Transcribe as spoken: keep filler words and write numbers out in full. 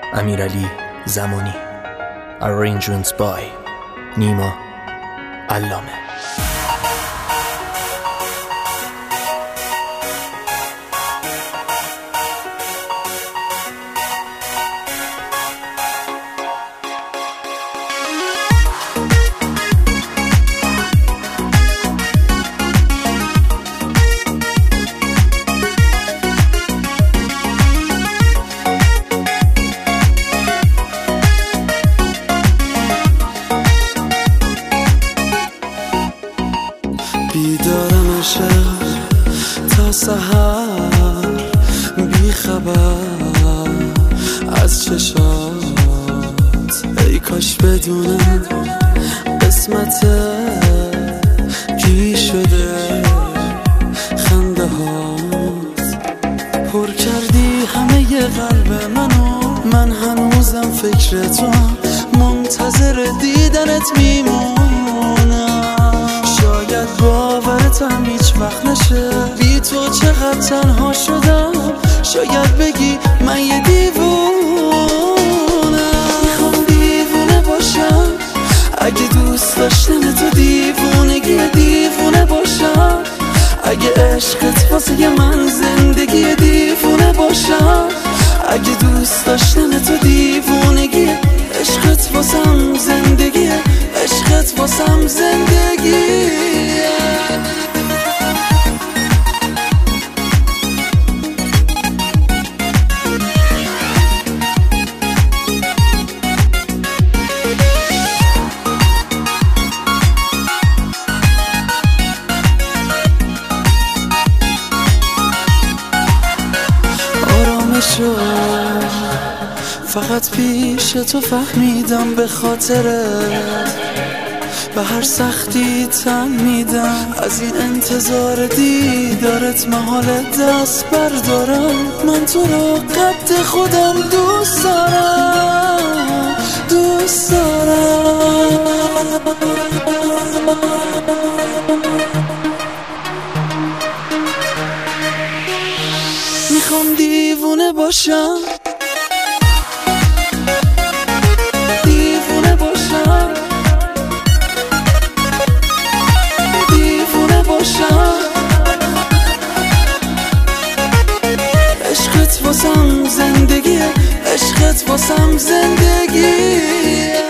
امیرعلی زمانی. Arrangements by نیما علامه. بیدارم عشق تا سحر، بی خبر از چشات. ای کاش بدونم قسمت گی شده خنده هات. پر کردی همه ی قلب منو، من هنوزم فکر تو، منتظر دیدنت میمونم. شاید باورتم هیچ وقت نشه، بی تو چقدر تنها شدم. شاید بگی من یه دیوونم، میخوام دیوونه باشم. اگه دوست داشتن تو دیوونگی دیوونه باشم، اگه عشقت واسه من زندگی دیوونه باشم، اگه دوست داشتن تو دیوونگی عشقت واسم زندگی، عشقت واسم زندگی. آرامشو فقط پیش تو فهمیدم، به خاطرت به هر سختی تن میدم. از این انتظار دیدارت محال دست بردارم. من تو رو قد خودم دوست دارم، دوست دارم. میخوام دیوونه باشم، دیوونه باشم، دیوونه باشم. عشقت واسم زندگی، عشقت واسم زندگی.